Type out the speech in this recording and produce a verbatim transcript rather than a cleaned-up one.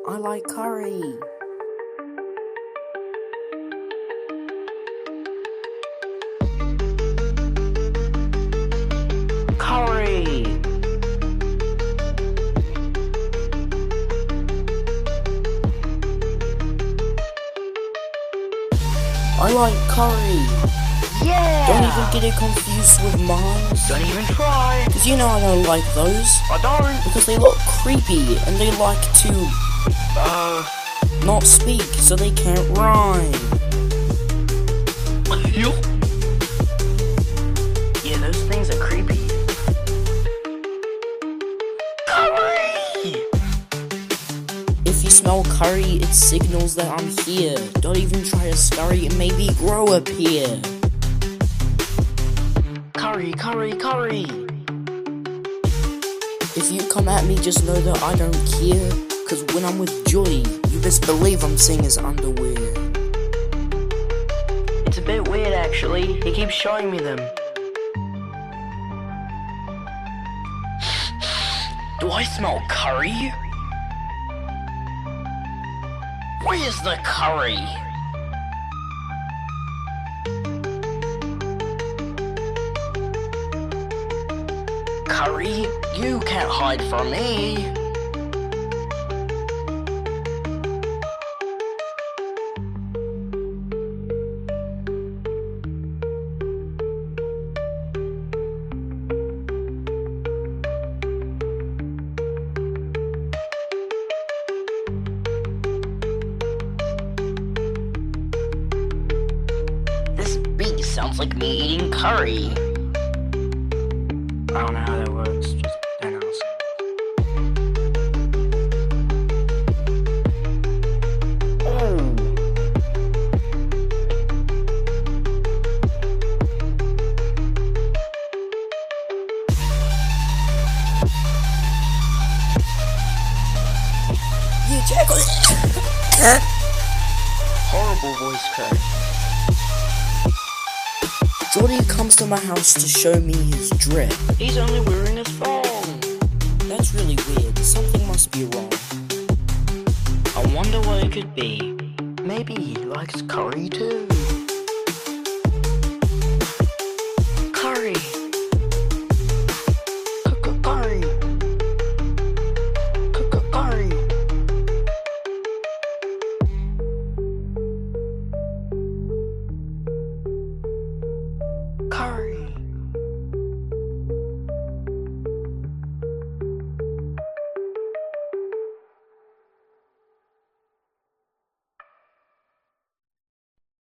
I like curry. Curry. I like curry. Yeah! Don't even get it confused with mines. Don't even try! Because you know I don't like those. I don't! Because they look creepy and they like to Uh... not speak so they can't rhyme. You? Yeah, those things are creepy. Curry! If you smell curry, it signals that I'm here. Don't even try to scurry and maybe grow up here. Curry, curry, curry! If you come at me, just know that I don't care. Cause when I'm with Joy, you best believe I'm seeing his underwear. It's a bit weird actually, he keeps showing me them. Do I smell curry? Where's the curry? Curry, you can't hide from me. This beat sounds like me eating curry. I don't know how that works, just don't ask. Oh! You jackal! Horrible voice crack. Jordy comes to my house to show me his drip. He's only wearing his phone. That's really weird. Something must be wrong. I wonder what it could be. Maybe he likes curry too.